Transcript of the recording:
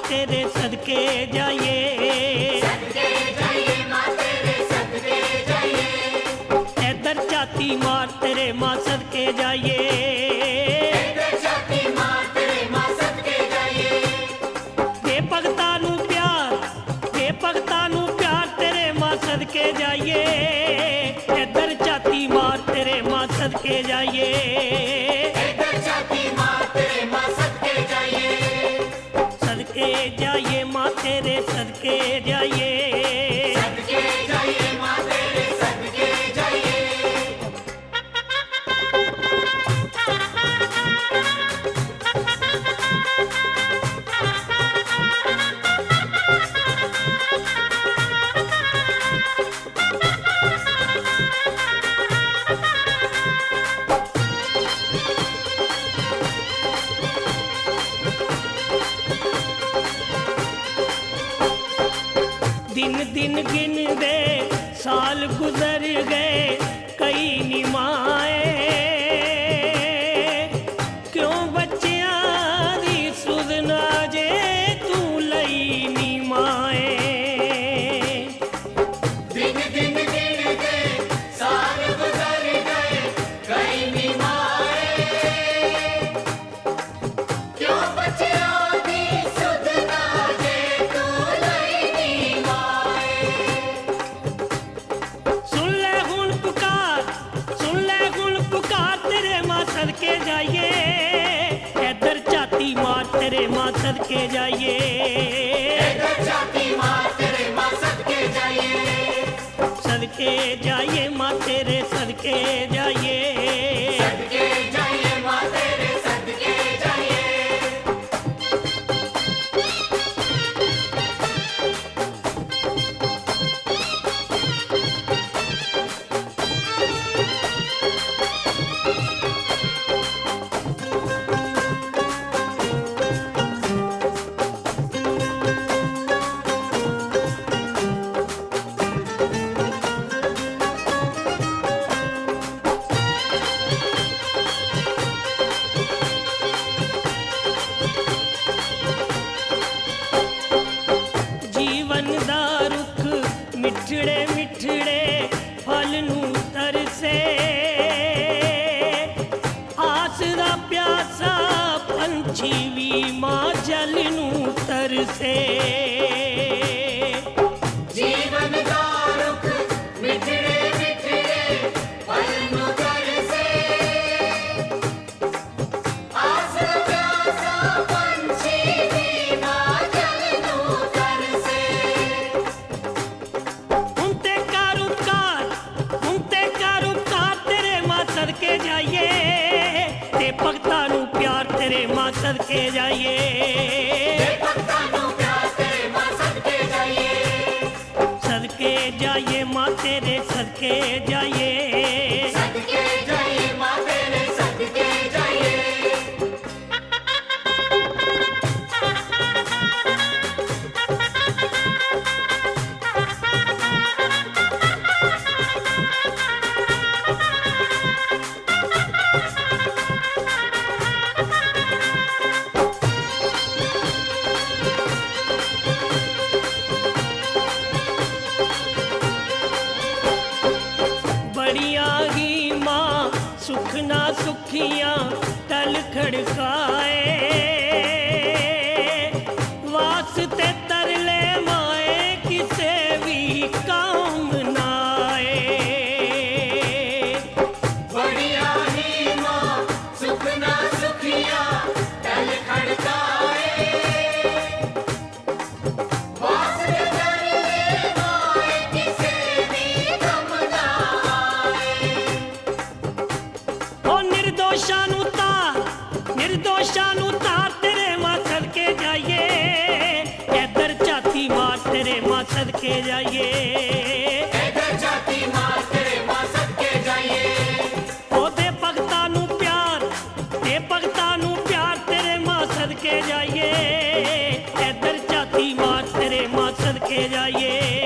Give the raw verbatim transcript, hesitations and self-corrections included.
तेरे सदके जाइए, सदके जाइए माँ तेरे सदके जाइए। इधर छाती मार तेरे माँ सदके जाइए, इधर छाती मार तेरे माँ सदके जाइए। दे भगतां नू प्यार, दे भगतां नू प्यार तेरे माँ सदके जाइए, इधर छाती मार तेरे माँ सदके जाइए, इधर छाती मार तेरे माँ सदके जाइए। सदके जाइए माँ तेरे सदके जाइए। सदके जाइए माँ तेरे सदके जाइए। दिन दिन गिन दे साल गुजर गए कई निमाए, क्यों बच्चियां दी सुध ना जे तू लई निमाए। दिन दिन गिन गए साल गुजर गए कई निमाए, क्यों बच्चियों दी सुध ना जे तू लई निमाए। सुन ले हुन पुकार, सुन ले हुन पुकार तेरे माँ सदके जाइए, इधर छाती मार तेरे माँ सदके जाइए, इधर छाती मार तेरे माँ सदके जाइए। सदके जाइए माँ तेरे सदके जाइए। सदके जाइए माँ तेरे सदके जाइए। जीवन दा रुख मिठड़े मिठड़े फल नू तरसे, आस दा प्यासा पंछी भी माँ जल नू तरसे। जीवन का रुख मिठड़े मिठड़े फल नु तरसे, आस प्यासा पंछी भी माँ जल नु तरसे। उनते कारुकार, उनते कारुकार तेरे माँ सदके जाइए, ते भगतां नू प्यार तेरे माँ सदके जाइए, भक्तां नू प्यार तेरे माँ सदके जाइए। सदके जाइए माँ तेरे सदके जाइए। सदके जाइए माँ तेरे सदके जाइए। बड़िया ही माँ सुख ना सुखियाँ तल खड़काए, वास्ते तरले माए किसे भी काम ना आए। बढ़िया ही माँ सुख ना सुखिया तल खड़काए, वास्ते तरले माए किसे भी गम ना आए। ओ निर्दोषां नू तार, निर्दोषां नू तार तेरे माँ सदके जाइए, इधर छाती मार तेरे माँ सदके जाइए, इधर छाती मार तेरे माँ सदके जाइए। ओ दे भगतां नू प्यार, दे भगतां नू प्यार तेरे माँ सदके जाइए, इधर छाती मार तेरे माँ सदके जाइए।